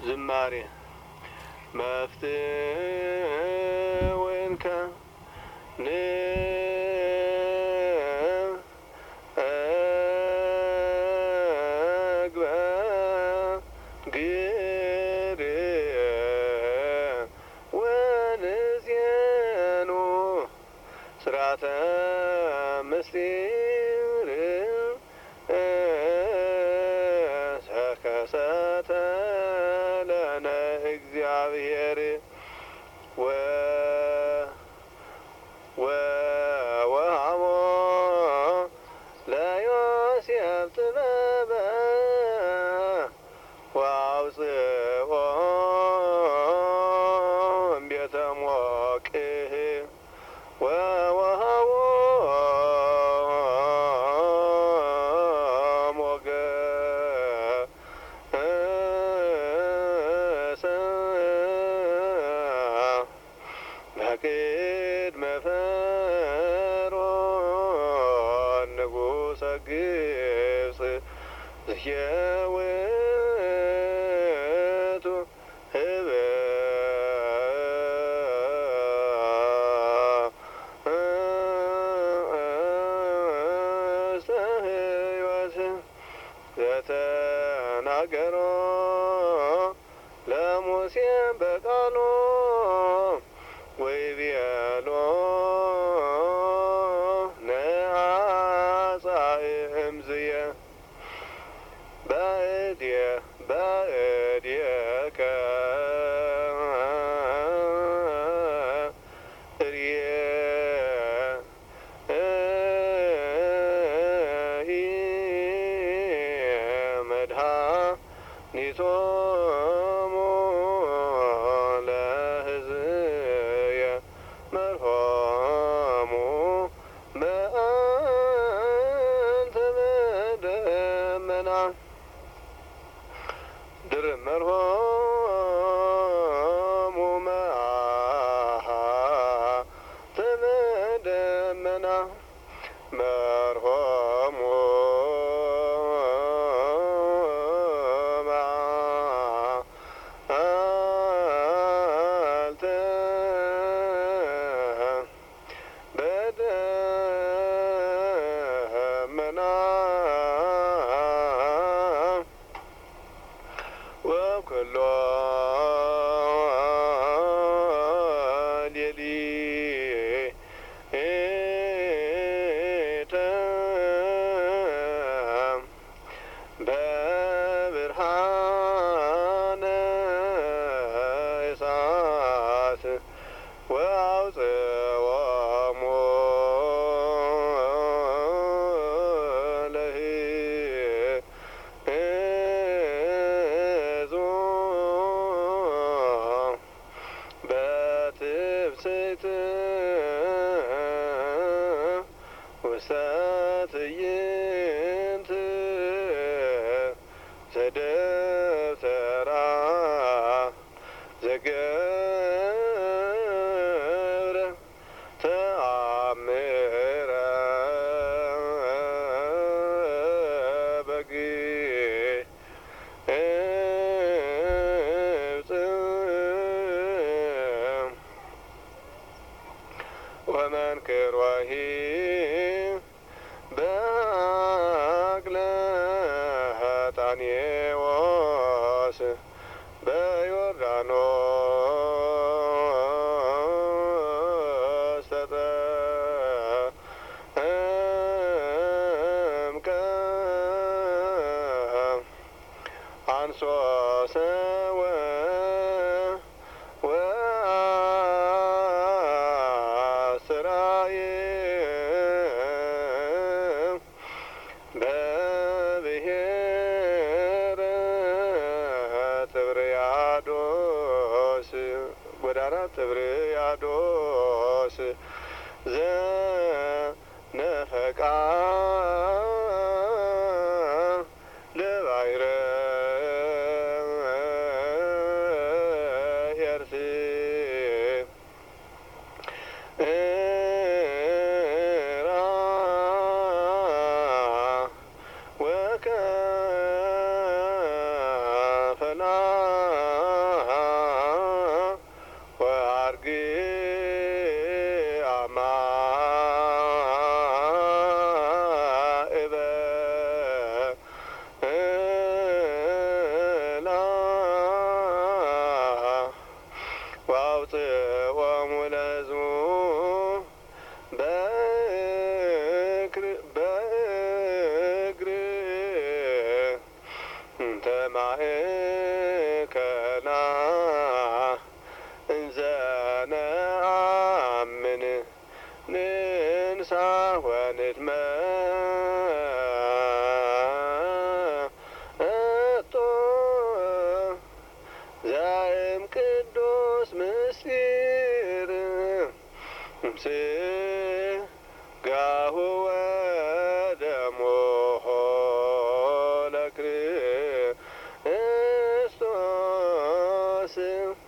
ዝማሬ መፍትወንከ ንእግበ ግር ወንዜኑ ስርዓተ ምስጢር ሰከሰተ ለነ እግዚአብሔር ወወሃቦ ለዮሴፍ ጥበበ ወአውፅኦ እምቤተ ሞቅህ ወወሃቦ በቅድመ ፈርዖን ንጉሠ ግብጽ ዝየውቱ ህብስተ ሕይወት ዘተናገሮ ለሙሴ በቃሎ ወይቤሎ ነአጻእምዝየ በእድየከ እርየ መድኃኒቶሙ ለሕዝብየ መርሖሙ በአንተ በደመና ድርብ መርሖሙ መዓልተ በደመና መርሖሙ መዓልተ በደመና ወኩሎ ሌሊተ በብርሃነ እሳት ወአውፅኦሙ በትፍስሕት ውስተ ትዕይንት ዘደብተራ ዘገብረ ተአምረ በግብጽ ወመንክሮሂ በአቅለ ጣኔዎስ በዮርዳኖስ ተጠምቀ አንሶ ሰወ ወአስራየ በብሔረ ጥብርያዶስ ጎዳና ጥብርያዶስ ዘነፈቃ ለባሕረ ኤርትራ ወከፈላ አውፅኦሙ ለሕዝቡ በእግር እንተ ማእከላ እንዘ ነአምን ንንሣ ወንትመጦ ዘእም ቅዱስ ምስጢር ሥጋሁ ወደሙ ለክርስቶስ